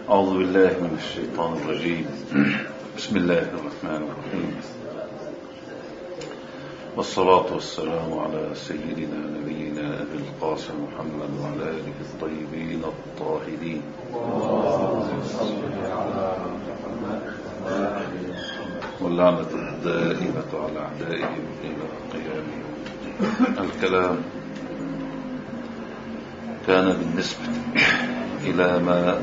أعوذ بالله من الشيطان الرجيم. بسم الله الرحمن الرحيم، والصلاة والسلام على سيدنا نبينا أبي القاسم محمد وعلى آله الطيبين الطاهرين. واللعنة الدائمة على أعدائهم إلى قيام يوم. الكلام كان بالنسبة إلى ما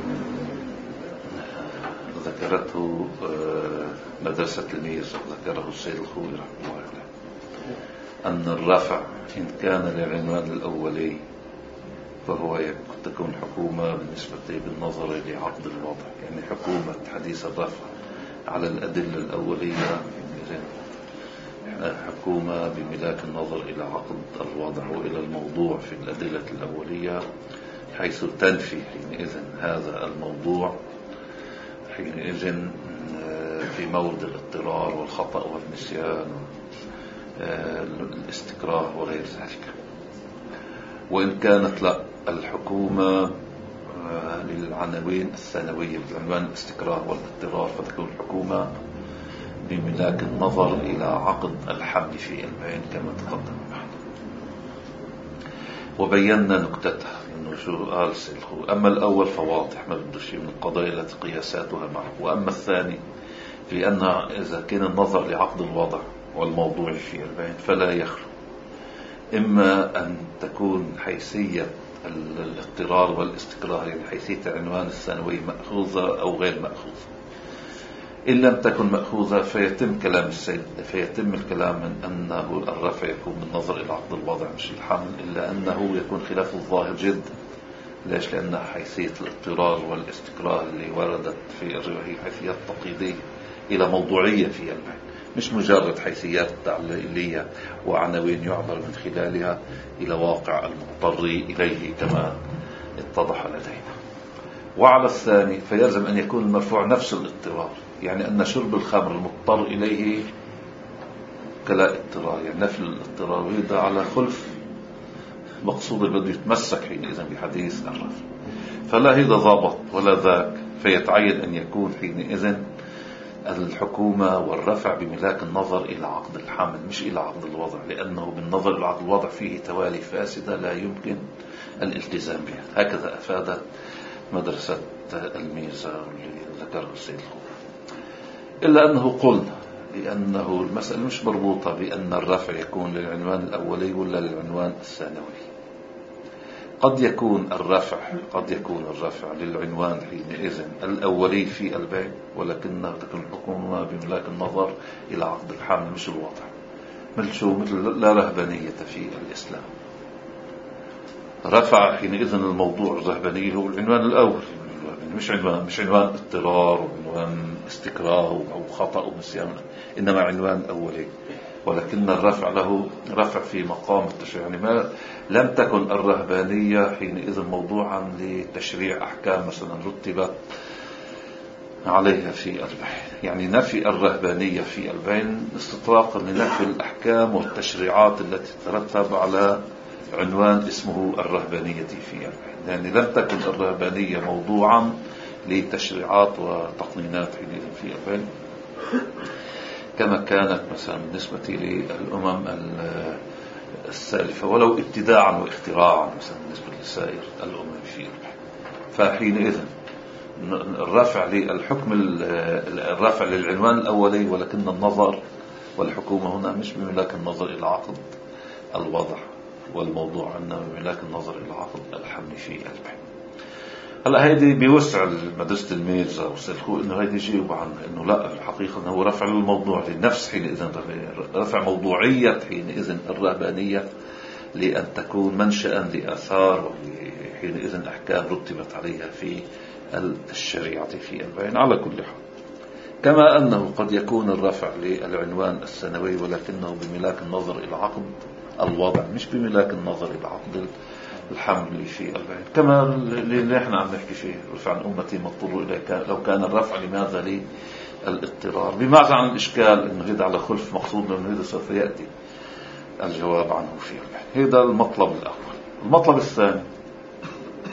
ذكرته مدرسة الميز، ذكره السيد الخوي رحمه الله عليه، أن الرفع إن كان للعنوان الأولي فهو تكون حكومة بالنسبة بالنظر لعقد الوضع، يعني حكومة حديث الرفع على الأدلة الأولية، حكومة بملاك النظر إلى عقد الوضع وإلى الموضوع في الأدلة الأولية، حيث تنفي حينئذ هذا الموضوع حينئذ في مورد الاضطرار والخطأ والنسيان الاستكراه وغير ذلك. وإن كانت لا الحكومة للعناوين الثانوية بالعنوان الاستكراه والاضطرار فتكون الحكومة بملاك النظر إلى عقد الحمل في البين كما تقدم معنا، وبينا نكتتها إنه شو قال سيلخو. أما الأول فواضح ما بده شيء من القضايا التي قياساتها معه، وأما الثاني في أن إذا كان النظر لعقد الوضع والموضوع في البين فلا يخلو إما أن تكون حيثية الاضطرار والاستكراه، يعني حيثية العنوان الثانوي مأخوذة أو غير مأخوذة. إن لم تكن مأخوذة فيتم كلام السيد، فيتم الكلام من أنه الرفع يكون بالنظر إلى عقد الوضع مش الحمل، إلا أنه يكون خلاف الظاهر جدا. ليش؟ لأن حيثية الاضطرار والاستكراه اللي وردت في الرواية هي حيثيات تقييدية إلى موضوعية في البين، مش مجرد حيثيات تعليلية وعناوين يعبر من خلالها إلى واقع المضطر إليه كما اتضح لدينا. وعلى الثاني فيلزم أن يكون المرفوع نفس الاضطرار، يعني أن شرب الخمر المضطر إليه كلا اضطرار، يعني نفي الاضطرار، وهذا على خلف مقصود بده يتمسك حينئذ بحديث الرفع، فلا هذا ضابط ولا ذاك، فيتعين أن يكون حينئذ الحكومة والرفع بملاك النظر إلى عقد الحمل مش إلى عقد الوضع، لأنه بالنظر إلى عقد الوضع فيه توالي فاسدة لا يمكن الالتزام بها. هكذا أفادت مدرسة الميزة اللي ذكره السيد الخوي. إلا أنه قلنا لأنه المسألة مش مربوطة بأن الرفع يكون للعنوان الأولي ولا للعنوان الثانوي. قد يكون الرفع للعنوان حينئذ الأولي في البيع، ولكنها تكون الحكومة بملاك النظر إلى عقد الحمل مش الوضع. مثل لا رهبانية في الإسلام، رفع حينئذ الموضوع الرهباني هو العنوان الأول، مش عنوان اضطرار وعنوان استكراه أو خطأ ونسيان، إنما عنوان أولي. ولكن الرفع له رفع في مقام التشريع، يعني ما لم تكن الرهبانية حينئذ موضوعا لتشريع أحكام مثلا رتبت عليها في البين، يعني نفي الرهبانية في البين استطراقا لنفي الأحكام والتشريعات التي ترتب على عنوان اسمه الرهبانية في البين، يعني لم تكن الرهبانية موضوعا لتشريعات وتقنينات حينئذ في البين كما كانت مثلا بالنسبة للأمم السالفة، ولو ابتداعا واختراعا مثلا بالنسبة لسائر الأمم في البين. فحينئذ الرفع للحكم الرفع للعنوان الأولي، ولكن النظر والحكومة هنا مش بملاك النظر إلى عقد الوضع والموضوع، إنما بملاك النظر إلى عقد الحمل في البين. هلا هيدي بيوسع مدرسة الميرزا والسلخو إنه هيدي يجيب عنه إنه لا، الحقيقة إنه هو رفع للموضوع للنفس حينئذ، رفع موضوعية حينئذ الرهبانية لأن تكون منشأ لآثار وحينئذ أحكام رتبت عليها في الشريعة في البين. على كل حال، كما أنه قد يكون الرفع للعنوان الثانوي ولكنه بملاك النظر إلى عقد الوضع مش بملاك النظر إلى عقد الحمل في البين، كما اللي احنا عم نحكي فيه رفع عن أمتي مضطر إليه. لو كان الرفع لماذا للاضطرار، بماذا عن الإشكال إنه هذا على خلف مقصود، لأنه هذا سوف يأتي الجواب عنه في البين. هذا المطلب الأول. المطلب الثاني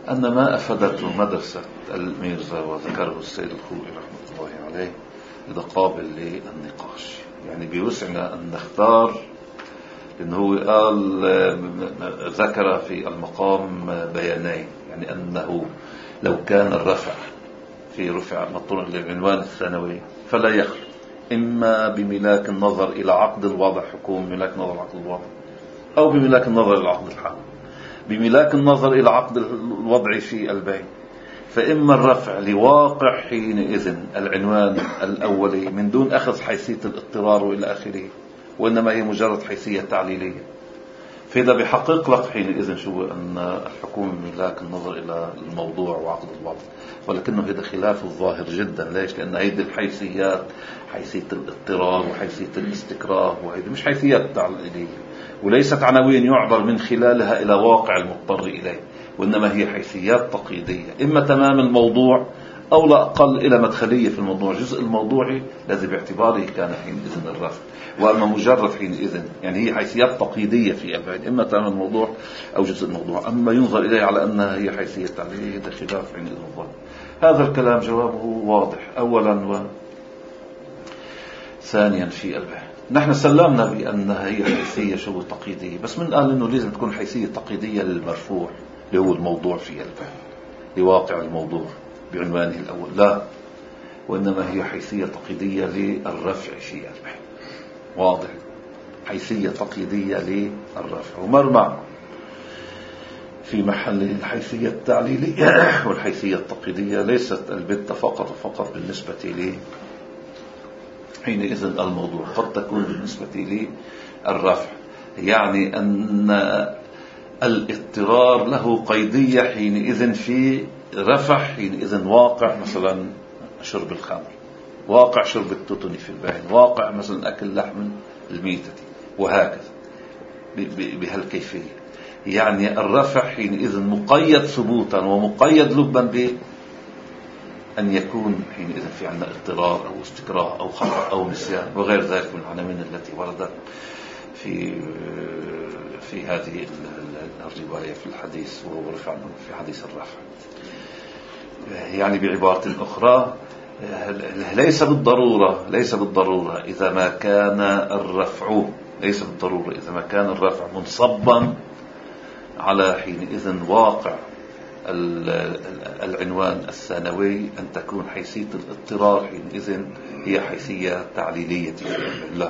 أن ما أفادته مدرسة الميرزا وذكره السيد الخوئي رحمة الله عليه إذا قابل للنقاش. يعني بيوسعنا أن نختار، لأنه هو قال ذكر في المقام بيانين، يعني أنه لو كان الرفع في رفع مطلوب للعنوان الثانوي فلا يخلو إما بملاك النظر إلى عقد الوضع، حكوم ملاك نظر عقد الوضع، أو بملاك النظر إلى عقد الحال. بملاك النظر إلى عقد الوضع في البيع، فإما الرفع لواقع حينئذ العنوان الأولي من دون أخذ حيثية الاضطرار إلى آخره، وإنما هي مجرد حيثية تعليلية، فإذا بحقق لك حينئذ شو أن الحكومة ملاك النظر إلى الموضوع وعقد الوضع. ولكنه هذا خلاف الظاهر جدا. ليش؟ لأن هذه الحيثيات حيثية الاضطرار وحيثية الاستكراه، وهذه مش حيثيات تعليلية، وليست عناوين يعبر من خلالها إلى واقع المضطر إليه، وإنما هي حيثيات تقييدية، إما تمام الموضوع أو لا أقل إلى مدخلية في الموضوع، جزء الموضوعي الذي باعتباره كان حينئذ الرفع. وأما مجرد حينئذ يعني هي حيثيات تقييدية في البعد، إما تمام الموضوع أو جزء الموضوع. أما ينظر إليه على أنها هي حيثية تعليلية ده خلاف حينئذ الظاهر. هذا الكلام جوابه واضح أولا، وثانيا في البعد نحن سلمنا بأنها هي حيثية شبه تقييدية، بس من قال إنه لازم تكون حيثية تقييدية للمرفوع اللي هو الموضوع في البعد لواقع الموضوع بعنوانه الأول، لا، وإنما هي حيثية تقييدية للرفع في البعد. واضح؟ حيثية تقييدية للرفع. ومر معكم في محل الحيثية التعليلية والحيثية التقييدية ليست البتة فقط بالنسبة لي حينئذ الموضوع، قد تكون بالنسبة للرفع، يعني أن الاضطرار له قيدية حينئذ في رفع حينئذ واقع مثلا شرب الخمر، واقع شرب التوتني في الباين، واقع مثلا أكل لحم الميتة، وهكذا بهالكيفية. يعني الرفع حينئذ مقيد ثبوتا ومقيد لبا بأن يكون حينئذ في عندنا اضطرار أو استكراه أو خطأ أو نسيان وغير ذلك من العناوين التي وردت في هذه الرواية في الحديث، وهو رفع في حديث الرفع. يعني بعبارة أخرى ليس بالضرورة إذا ما كان الرفع منصبا على حينئذ واقع العنوان الثانوي أن تكون حيثية الاضطرار حينئذ هي حيثية تعليلية. لا،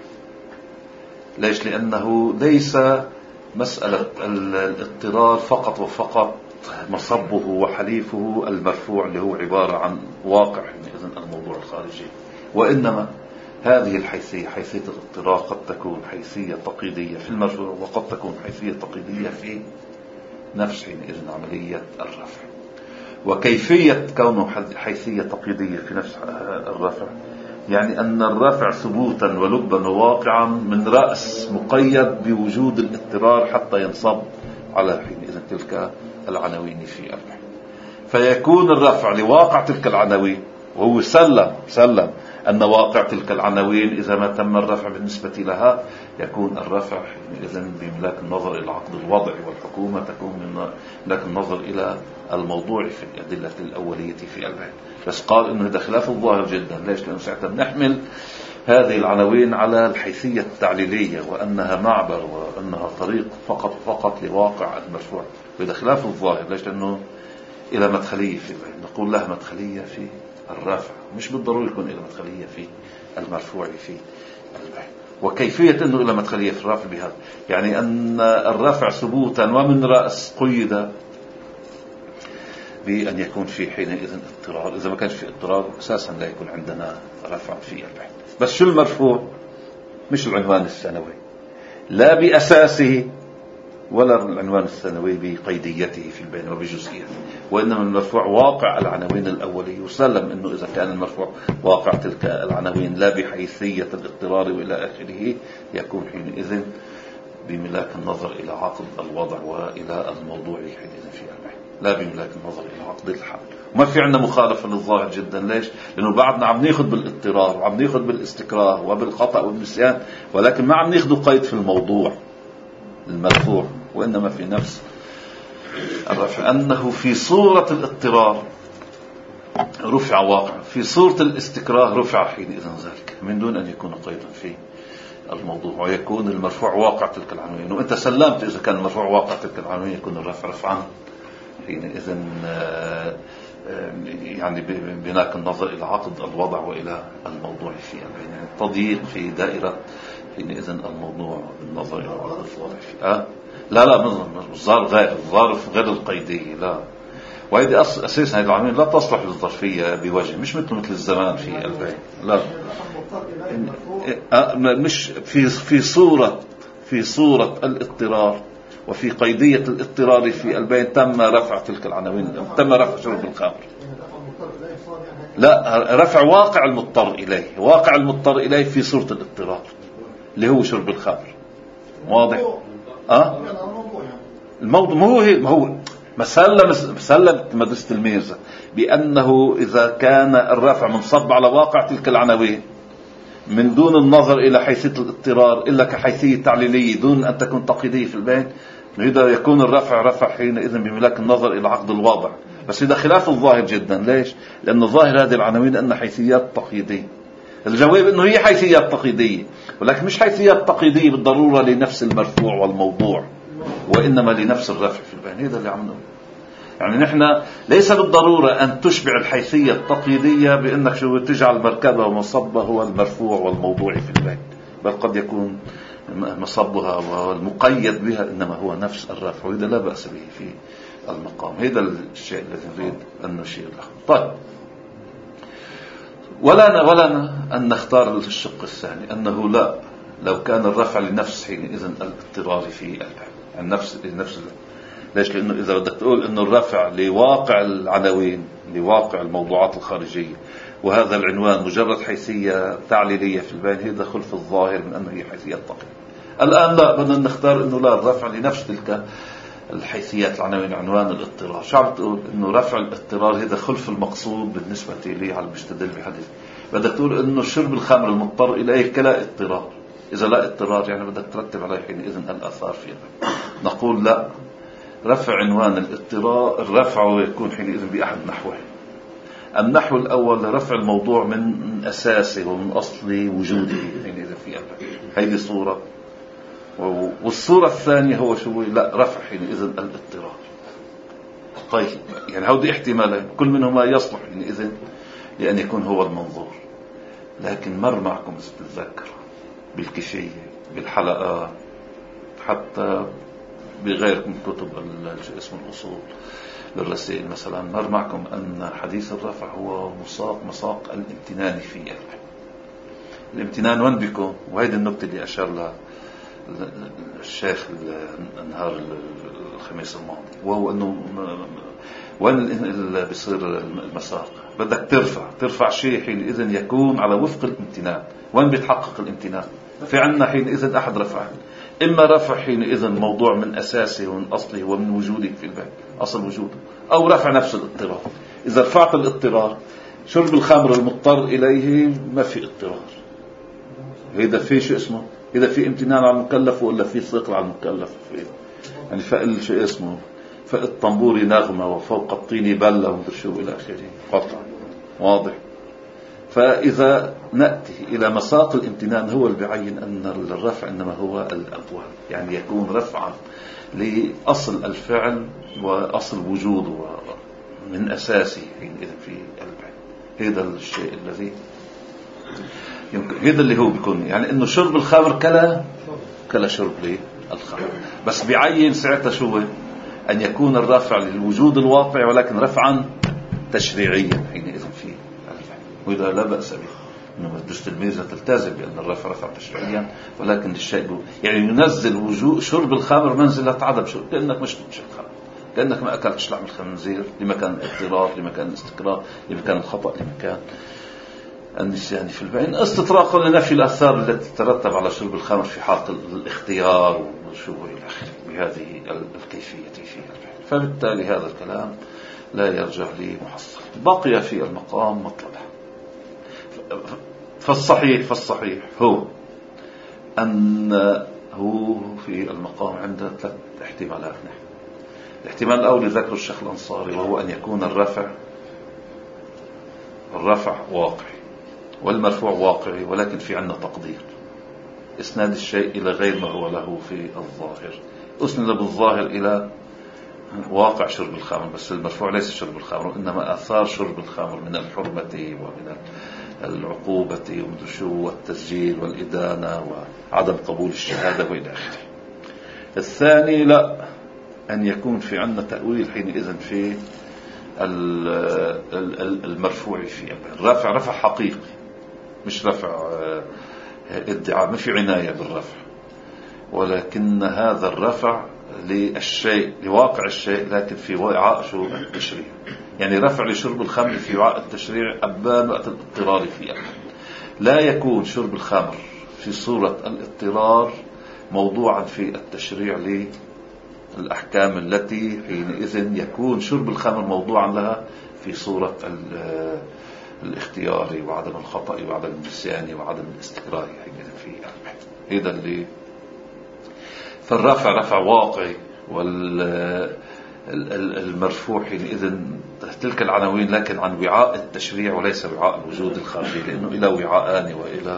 ليش؟ لأنه ليس مسألة الاضطرار فقط وفقط مصبه وحليفه المرفوع اللي هو عبارة عن واقع حينئذ الموضوع الخارجي، وإنما هذه الحيثية حيثية الاضطرار قد تكون حيثية تقييدية في المرفوع، وقد تكون حيثية تقييدية في نفس حينئذ عملية الرفع. وكيفية كونه حيثية تقييدية في نفس الرفع يعني أن الرفع ثبوتا ولبا وواقعا من رأس مقيد بوجود الاضطرار حتى ينصب على حينئذ تلك العناوين في الرفع، فيكون الرفع لواقع تلك العناوين، وهو سلم أن واقع تلك العناوين إذا ما تم الرفع بالنسبة لها يكون الرفع حينئذ بملاك النظر إلى عقد الوضع، والحكومة تكون من ملاك النظر إلى الموضوع في الأدلة الأولية في البيان. بس قال إنه هذا خلاف الظاهر جدا. ليش؟ لأنه ساعتها نحمل هذه العناوين على الحيثية التعليلية وأنها معبر وأنها طريق فقط لواقع المرفوع، وهذا خلاف الظاهر. ليش؟ لأنه إلى مدخلية في البيان، نقول لها مدخلية في الرافع، مش بالضروري يكون إلى مدخلية في المرفوع في البيان. وكيفية أنه إلى مدخلية في الرافع بهذا يعني أن الرافع ثبوتا ومن رأس قيد بأن يكون في حينئذ اضطرار. إذا ما كانش في اضطرار أساسا لا يكون عندنا رفع في البيان. بس شو المرفوع؟ مش العنوان الثانوي لا بأساسه ولا العنوان الثانوي بقيديته في البيان وبجزئيته، وإنما المرفوع واقع العناوين الأولي. وسلم أنه إذا كان المرفوع واقع تلك العناوين لا بحيثية الاضطرار وإلى آخره يكون حينئذ بملاك النظر إلى عقد الوضع وإلى الموضوع حينئذ في البيان، لا بملاك النظر إلى عقد الحال. وما في عندنا مخالفة للظاهر جدا. ليش؟ لأنه بعدنا عم ناخذ بالاضطرار وعم ناخذ بالاستكراه وبالخطأ والنسيان، ولكن ما عم ناخذ قيد في الموضوع المرفوع، وإنما في نفس الرفع أنه في صورة الاضطرار رفع واقع، في صورة الاستكراه رفع حينئذ ذلك من دون أن يكون قيدا في الموضوع، ويكون المرفوع واقع تلك العناوين. وأنت سلمت إذا كان المرفوع واقع تلك العناوين يكون الرفع رفعا حينئذ يعني بناك النظر إلى عقد الوضع وإلى الموضوع فيه، يعني تضييق في دائرة حينئذ الموضوع النظر إلى عقد الوضع فيه. لا الظرف غير القيدية، لا. وهذه أساسا هذه العناوين لا تصلح للظرفية بوجه، مش مثل الزمان في البيت، لا. مش في صورة الاضطرار وفي قيدية الاضطرار في البين تم رفع تلك العناوين، تم رفع شرب الخمر. لا، رفع واقع المضطر إليه، واقع المضطر إليه في صورة الاضطرار اللي هو شرب الخمر. واضح؟ الموضوع ما هو مسلم مدرسة الميزة بأنه إذا كان الرفع منصب على واقع تلك العناوين من دون النظر إلى حيثية الاضطرار إلا كحيثية تعليلية دون أن تكون تقييدية في البين، إذا يكون الرفع رفع حينئذ بملاك النظر إلى عقد الوضع. بس إذا خلاف الظاهر جدا. ليش؟ لأن ظاهر هذه العناوين أن حيثيات تقييدية. الجواب أنه هي حيثيات تقييدية، ولكن مش حيثيات تقييدية بالضرورة لنفس المرفوع والموضوع، وإنما لنفس الرفع في البين. هذا اللي عم نقول. يعني نحن ليس بالضرورة أن تشبع الحيثية التقييدية بأنك شو تجعل مركبة ومصبة هو المرفوع والموضوع في البيت، بل قد يكون مصبها والمقيد بها إنما هو نفس الرفع، وإذا لا بأس به في المقام. هذا الشيء الذي نريد أن نشير له. طيب، ولا أن نختار الشق الثاني أنه لا، لو كان الرفع لنفس حينئذ الاضطرار في البيت، يعني نفس ليش؟ لأنه إذا بدك تقول إنه الرفع لواقع العناوين، لواقع الموضوعات الخارجية، وهذا العنوان مجرد حيثية تعليلية في البين، هذا خلف الظاهر من أنه هي حيثية تقييد. الآن لا، بدنا نختار إنه لا، الرفع لنفس تلك الحيثيات العناوين، عنوان الاضطرار. شو عم تقول؟ إنه رفع الاضطرار هذا خلف المقصود بالنسبة لي على المستدل بحديث. بدك تقول إنه شرب الخمر المضطر إليه كلا اضطرار. إذا لا اضطرار يعني بدك ترتب عليه حينئذ الآثار فيه. نقول لا، رفع عنوان الاضطرار الرفع يكون حينئذ بأحد نحوه. النحو الأول لرفع الموضوع من أساسه ومن أصل وجوده حينئذ في هذه صورة، والصورة الثانية هو شو؟ لا، رفع حينئذ الاضطرار. طيب، يعني هودي احتمالين كل منهما يصلح حينئذ لأن يكون هو المنظور. لكن مر معكم تتذكر بالكيفية بالحلقات حتى بغير من كتب اسم الأصول للرسائل مثلا، مر معكم أن حديث الرفع هو مساق الامتنان فيه. الامتنان وين بكم؟ وهذه النقطة اللي أشار لها الشيخ النهار الخميس الماضي، وهو أنه وين اللي بيصير المساق؟ بدك ترفع شيء حينئذ يكون على وفق الامتنان. وين بيتحقق الامتنان؟ في عنا حينئذ أحد رفعين، إما رفع حينئذ موضوع من أساسه ومن أصله ومن وجوده في البيت، أصل وجوده، أو رفع نفس الاضطرار. إذا رفعت الاضطرار، شرب الخمر المضطر إليه ما في اضطرار، إذا في شو اسمه، إذا في امتنان على المكلف ولا في ثقل على المكلف، يعني فقل شو اسمه، فالطنبور نغمة وفوق الطين بلة ومدر شو إلى آخره قطع. واضح؟ فإذا نأتي إلى مساق الامتنان هو اللي بعين أن الرفع إنما هو الأقوى، يعني يكون رفعا لأصل الفعل وأصل وجوده من أساسه حينئذ في البعد. هذا الشيء الذي يمكن، هذا اللي هو بيكون يعني إنه شرب الخمر كلا شرب للخمر، بس بعين ساعتها شو أن يكون الرفع للوجود الواقع ولكن رفعا تشريعيا حينئذ في البعد. وإذا لا بأس به إنه مدرسة الميزة تلتزم بأن الرفع رفع تشريعيا، ولكن الشيء يعني ينزل وجود شرب الخمر منزلة عدم شرب، كأنك مش تشرب الخمر، كأنك ما أكلتش لحم الخنزير، لمكان الاضطرار، لمكان الاستكراه، لمكان الخطأ، لمكان النسيان في البين، استطراقا لنفي الآثار التي تترتب على شرب الخمر في حالة الاختيار وشو إلى آخره بهذه الكيفية في البين. فبالتالي هذا الكلام لا يرجع لي محصل. بقي في المقام مطلبه. فالصحيح هو أنه في المقام عنده 3 احتمالات. الاحتمال الأول ذكر الشيخ الأنصاري، وهو أن يكون الرفع واقعي والمرفوع واقعي، ولكن في عندنا تقدير، إسناد الشيء إلى غير ما هو له في الظاهر. أسند بالظاهر إلى واقع شرب الخمر، بس المرفوع ليس شرب الخمر، وإنما آثار شرب الخمر من الحرمة ومن العقوبة والتسجيل والإدانة وعدم قبول الشهادة وإلى آخره. الثاني لا، أن يكون في عندنا تأويل حينئذ في المرفوع فيه. الرفع رفع حقيقي، مش رفع ادعاء، ما في عناية بالرفع، ولكن هذا الرفع للشيء، لواقع الشيء، لكن في وعاء شو التشريع. يعني رفع لشرب الخمر في وعاء التشريع أبان وقت الاضطرار فيه. لا يكون شرب الخمر في صورة الاضطرار موضوعا في التشريع للأحكام التي حينئذ يكون شرب الخمر موضوعا لها في صورة الاختياري وعدم الخطأ وعدم النسيان وعدم الاستكراه حينئذ فيه. هذا اللي فالرفع رفع واقعي، والمرفوع حينئذ تلك العناوين لكن عن وعاء التشريع وليس وعاء الوجود الخارجي، لأنه إلى وعاءان وإلى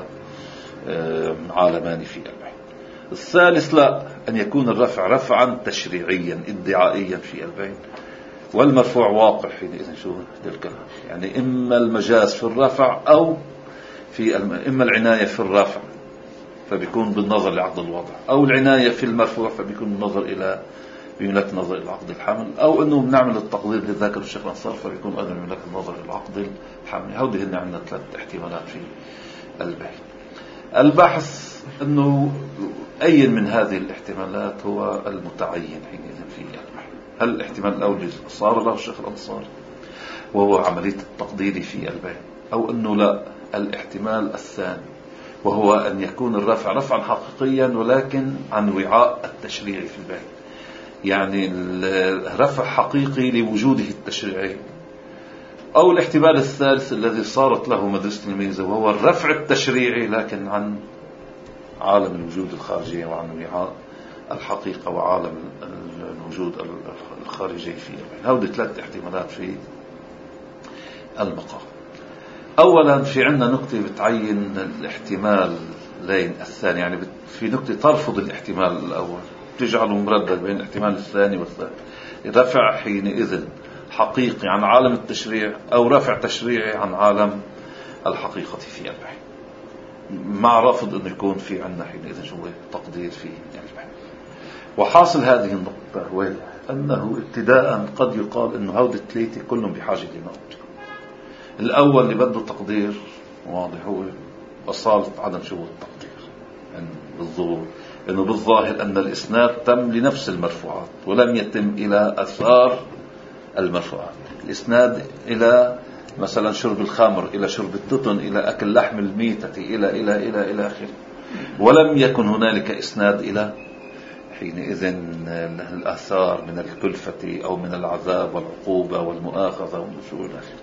عالمان في البحث. الثالث لا، أن يكون الرفع رفعا تشريعيا ادعائيا في البين، والمرفوع واقع حينئذ شو تلك، يعني إما المجاز في الرفع أو في إما العناية في الرفع فبيكون بالنظر لعقد الوضع، أو العناية في المرفوع فبيكون بالنظر إلى بيملك نظر إلى عقد الحمل، أو أنه بنعمل التقدير للذاكر الشيخ الأنصار فبيكون أيضا بيملك النظر إلى عقد الحمل. هذه هن عندنا 3 احتمالات في البحث. البحث أنه أي من هذه الاحتمالات هو المتعين حينئذ في البحث. هل الاحتمال الأول صار له الشيخ الأنصاري وهو عملية التقدير في البحث، أو أنه لا، الاحتمال الثاني وهو أن يكون الرفع رفعا حقيقيا ولكن عن وعاء التشريع في البحث، يعني الرفع حقيقي لوجوده التشريعي، أو الاحتمال الثالث الذي صارت له مدرسة الميزة وهو الرفع التشريعي لكن عن عالم الوجود الخارجي وعن وعاء الحقيقة وعالم الوجود الخارجي فيه. هذه 3 احتمالات في المقام. أولا في عندنا نقطة بتعين الاحتمال لين الثاني، يعني في نقطة ترفض الاحتمال الأول تجعله مردد بين الاحتمال الثاني والثالث. رفع حينئذ حقيقي عن عالم التشريع، أو رفع تشريعي عن عالم الحقيقة في البحث، مع رافض أنه يكون في عندنا حينئذ شو تقدير في البحث. وحاصل هذه النقطة هو أنه ابتداء قد يقال أنه هؤلاء الثلاثة كلهم بحاجة لنقطة. الأول اللي بده تقدير واضح هو أصالة عدم شو التقدير، يعني بالظهور أنه بالظاهر أن الإسناد تم لنفس المرفوعات ولم يتم إلى أثار المرفوعات. الإسناد إلى مثلا شرب الخمر، إلى شرب التتن، إلى أكل لحم الميتة، إلى آخره، ولم يكن هنالك إسناد إلى حينئذ الآثار من الكلفة أو من العذاب والعقوبة والمؤاخذة والنشور الآخر،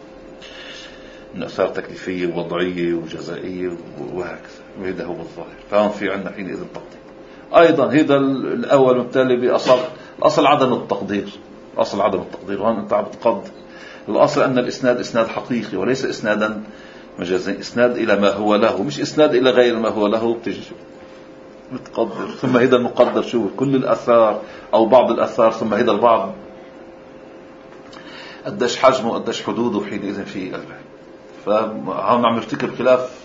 من آثار تكليفية ووضعية وجزائية وهكذا. وهذا هو الظاهر، فهم في عندنا حينئذ تقدير. أيضا هذا الأول مبتلي بأصل عدم التقدير، أصل عدم التقدير، وهون أنت عم تقدر. الأصل أن الإسناد إسناد حقيقي وليس إسنادا مجازي، إسناد إلى ما هو له، مش إسناد إلى غير ما هو له بتجي متقدر. ثم هذا المقدر شو كل الأثار أو بعض الأثار، ثم هذا البعض قديش حجمه قديش حدوده حينئذ في البحث. فهم عم يرتكب خلاف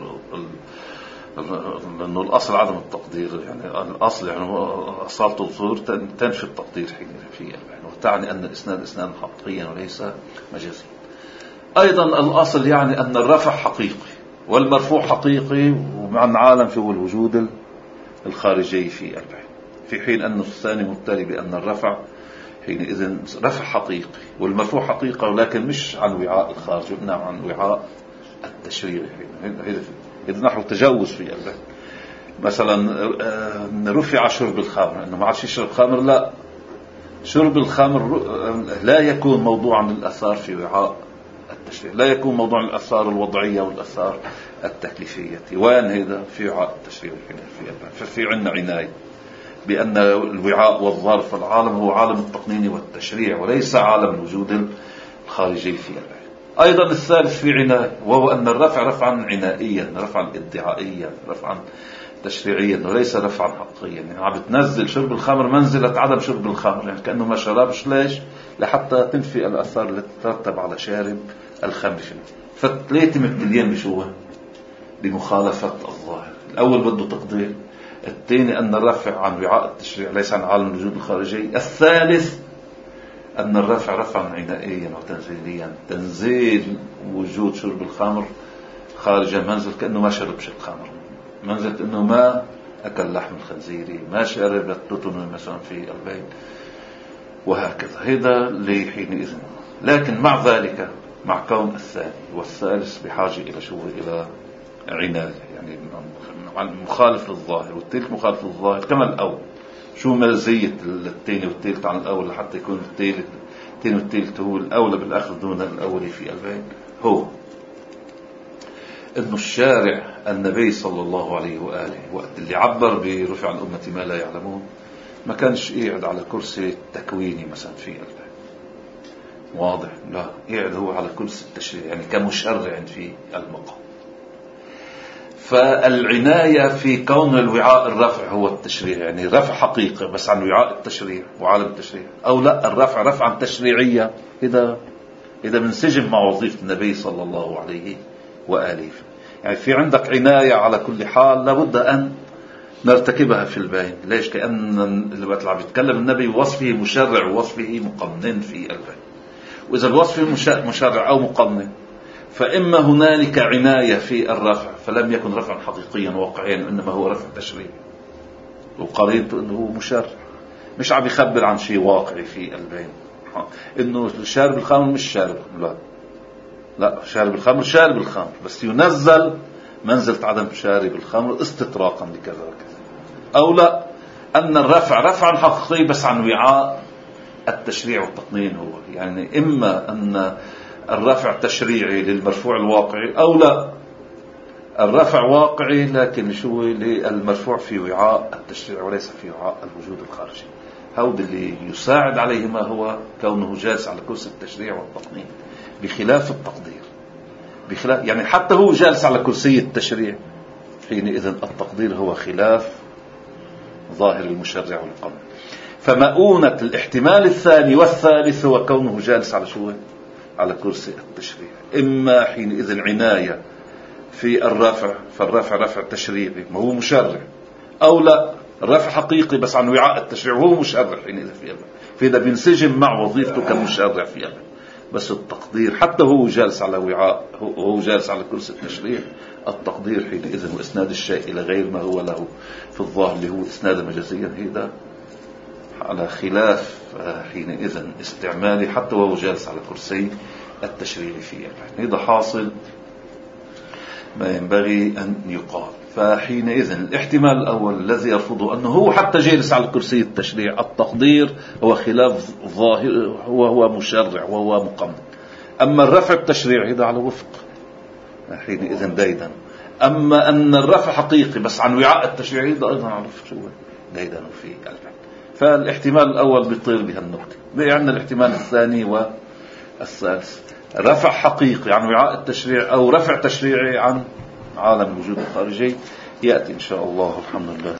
لأنه الأصل عدم التقدير، يعني الأصل يعني أصالته الظهور تنفي التقدير حينئذ في البحث، وتعني أن الإسناد إسناد حقيقيا وليس مجازي. أيضا الأصل يعني أن الرفع حقيقي والمرفوع حقيقي ومع العالم شو الوجود الخارجي في البحث، في حين أن الثاني مبتلي بأن الرفع حينئذ رفع حقيقي والمرفوع حقيقة ولكن مش عن وعاء الخارج، نعم عن وعاء التشريع. إذا نحو تجوز في البحث، مثلا رفع شرب الخمر، أنه ما عادش يشرب خمر، لا، شرب الخمر لا يكون موضوعا للأثار في وعاء التشريع، لا يكون موضوع الأثار الوضعية والأثار التكليفية، وين هذا في وعاء التشريع في البحث. ففي عنا عناية بأن الوعاء والظرف والعالم هو عالم التقنين والتشريع وليس عالم الوجود الخارجي في العين. أيضا الثالث في عناية، وهو أن الرفع رفعا عنائيا، رفعا ادعائيا، رفعا تشريعيا وليس رفعا حقيقيا. يعني عم بتنزل شرب الخمر منزلة عدم شرب الخمر، يعني كأنه ما شربش. ليش؟ لحتى تنفي الأثار التي تترتب على شارب الخمر. فالثلاثة مبتلين بشو؟ بمخالفة الظاهر. الأول بده تقدير، الثاني أن الرفع عن وعاء التشريع ليس عن عالم الوجود الخارجي، الثالث أن الرفع رفعا عنائيا وتنزيليا، تنزيل وجود شرب الخمر خارج منزل كأنه ما شربش الخمر، منزل أنه ما أكل لحم الخنزير، ما شرب التوتون مثلا في البيت، وهكذا. هذا لحينئذ. لكن مع ذلك، مع كون الثاني والثالث بحاجة إلى شو؟ إلى عناية، يعني مخالف للظاهر، والثالث مخالف للظاهر كما الأول. شو مزية الثاني والثالث عن الأول لحتى يكون الثاني والثالث هو الأولى بالأخذ دون الأول في البين؟ هو إنه الشارع النبي صلى الله عليه وآله وقت اللي عبر برفع الأمة ما لا يعلمون ما كانش قاعد على كرسي تكويني مثلا في البين، واضح؟ لا، قاعد هو على كرسي التشريع، يعني كمشرع في المقام. فالعناية في كون الوعاء الرفع هو التشريع، يعني رفع حقيقي بس عن وعاء التشريع وعالم التشريع، أو لا، الرفع رفعا تشريعية. إذا منسجم مع وظيفة النبي صلى الله عليه وآله. يعني في عندك عناية على كل حال لابد أن نرتكبها في البين. ليش؟ كأن اللي عم يتكلم النبي وصفه مشرع ووصفه مقنن في البين، وإذا الوصف مشرع أو مقنن فإما هنالك عناية في الرفع فلم يكن رفعا حقيقيا واقعيا، إنما هو رفع تشريعي وقرينته إنه هو مشرع، مش عم يخبر عن شيء واقعي في البين. إنه شارب الخمر مش شارب، لا، شارب الخمر شارب الخمر، بس ينزل منزلة عدم شارب الخمر استطراقا لكذا وكذا. أو لا، أن الرفع رفعا حقيقي بس عن وعاء التشريع والتقنين هو، يعني إما أن الرفع تشريعي للمرفوع الواقعي، أو لا، الرفع واقعي لكن شو للمرفوع في وعاء التشريع وليس في وعاء الوجود الخارجي. هود اللي يساعد عليه ما هو كونه جالس على كرسي التشريع والتقنين، بخلاف التقدير. بخلاف يعني حتى هو جالس على كرسي التشريع، حينئذ التقدير هو خلاف ظاهر المشرع والقانون. فمؤونة الاحتمال الثاني والثالث هو كونه جالس على شو؟ على كرسي التشريع. إما حينئذ عناية في الرفع، فالرفع رفع تشريعي ما هو مشرع، أو لا، الرفع حقيقي بس عن وعاء التشريع وهو مشرع حينئذ في أبدا، فإذا بينسجم مع وظيفته كمشرع في أبدا. بس التقدير حتى هو جالس على وعاء، هو جالس على كرسي التشريع، التقدير حينئذ وإسناد الشيء إلى غير ما هو له في الظاهر اللي هو إسناد مجازيا، هذا على خلاف حينئذ استعمالي حتى وهو جالس على كرسي التشريع فيه. هذا حاصل ما ينبغي أن يقال. فحينئذ الاحتمال الأول الذي يرفضه أنه هو حتى جالس على كرسي التشريع، التقدير هو خلاف ظاهر، هو مشرع وهو مقنن. أما الرفع التشريع هذا على وفق حينئذ ديدن. أما أن الرفع حقيقي بس عن وعاء التشريع هذا أيضا على وفق شو ديدن في قلبه. فالاحتمال الأول بيطير بها النقطة. عندنا الاحتمال الثاني والثالث، رفع حقيقي عن وعاء التشريع أو رفع تشريعي عن عالم الوجود الخارجي، يأتي إن شاء الله. الحمد لله.